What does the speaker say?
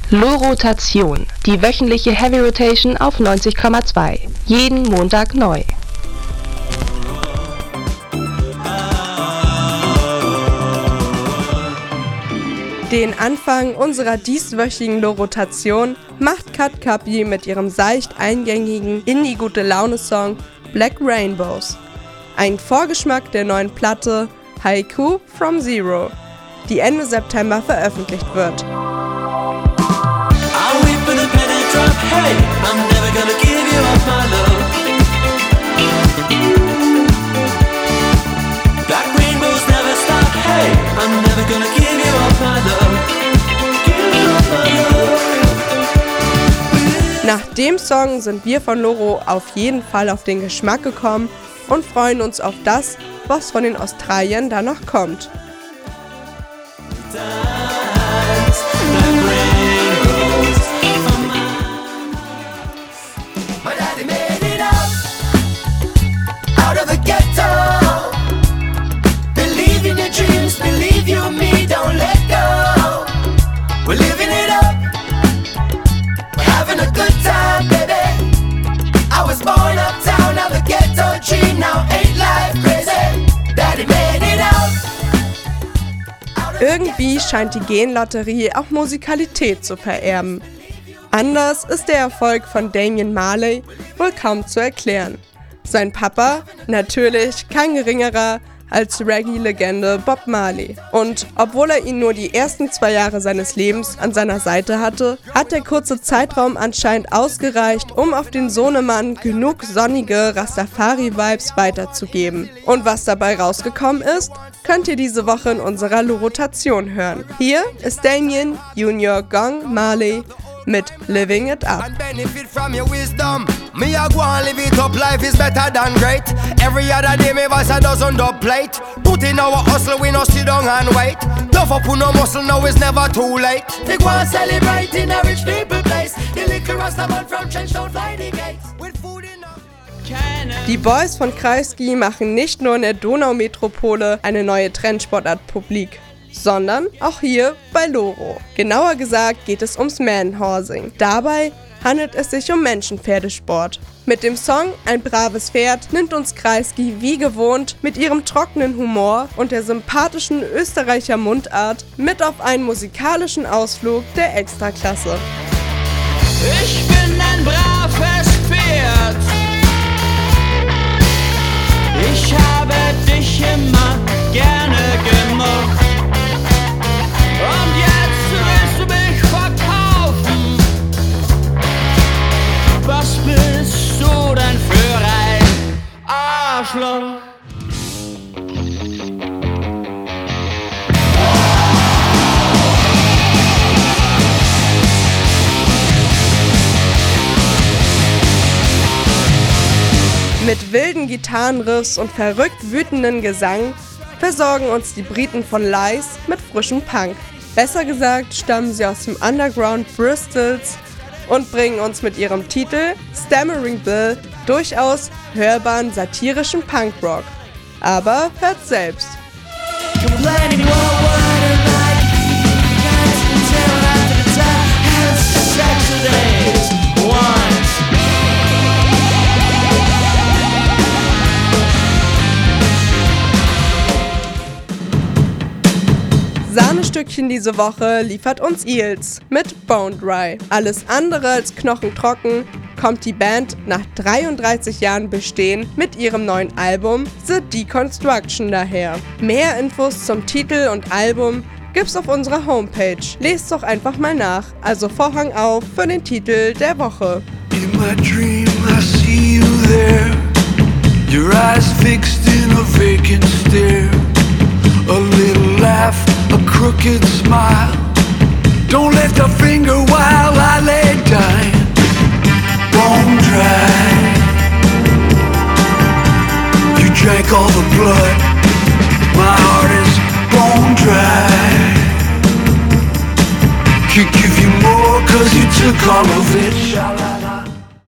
Lo-Rotation, die wöchentliche Heavy Rotation auf 90,2. Jeden Montag neu. Den Anfang unserer dieswöchigen Lo-Rotation macht Kat Kapi mit ihrem seicht eingängigen Indie-Gute-Laune-Song Black Rainbows. Ein Vorgeschmack der neuen Platte Haiku from Zero, die Ende September veröffentlicht wird. Hey, I'm never gonna give you up my love. Black rainbows never stop. Hey, I'm never gonna give you up my love. Give you up my love. Nach dem Song sind wir von Loro auf jeden Fall auf den Geschmack gekommen und freuen uns auf das, was von den Australiern da noch kommt. Irgendwie scheint die Genlotterie auch Musikalität zu vererben. Anders ist der Erfolg von Damian Marley wohl kaum zu erklären. Sein Papa, natürlich kein geringerer als Reggae-Legende Bob Marley. Und obwohl er ihn nur die ersten 2 Jahre seines Lebens an seiner Seite hatte, hat der kurze Zeitraum anscheinend ausgereicht, um auf den Sohnemann genug sonnige Rastafari-Vibes weiterzugeben. Und was dabei rausgekommen ist, könnt ihr diese Woche in unserer Lo-Rotation hören. Hier ist Damian Junior Gong Marley mit Living It Up. And benefit from your wisdom. Me a go and live it up, life is better than great. Every other day me voice a dozen dub plate. Put in our hustle, we no sit down and wait. Tough up no muscle, now it's never too late. They go and celebrate in a rich people place. The liquor Rastaman from Trenchtown fly the gates. With food in Die Boys von Kreisky machen nicht nur in der Donaumetropole eine neue Trendsportart publik, sondern auch hier bei Loro. Genauer gesagt geht es ums Manhorsing. Dabei handelt es sich um Menschenpferdesport. Mit dem Song Ein braves Pferd nimmt uns Kreisky wie gewohnt mit ihrem trockenen Humor und der sympathischen Österreicher Mundart mit auf einen musikalischen Ausflug der Extraklasse. Ich bin ein braves Pferd. Ich habe dich immer gerne gemocht. Und jetzt willst du mich verkaufen. Was bist du denn für ein Arschloch? Mit wilden Gitarrenriffs und verrückt wütenden Gesang versorgen uns die Briten von Lies mit frischem Punk. Besser gesagt stammen sie aus dem Underground Bristols und bringen uns mit ihrem Titel Stammering Bill durchaus hörbaren satirischen Punkrock. Aber hört selbst. Sahnestückchen diese Woche liefert uns Eels mit Bone Dry. Alles andere als knochentrocken kommt die Band nach 33 Jahren Bestehen mit ihrem neuen Album The Deconstruction daher. Mehr Infos zum Titel und Album gibt's auf unserer Homepage. Lest doch einfach mal nach. Also Vorhang auf für den Titel der Woche. In my dream I see you there. Your eyes fixed in a vacant stare. A little laugh, a crooked smile. Don't lift a finger while I lay dying. Bone dry. You drank all the blood. My heart is bone dry. Can't give you more 'cause you took all of it.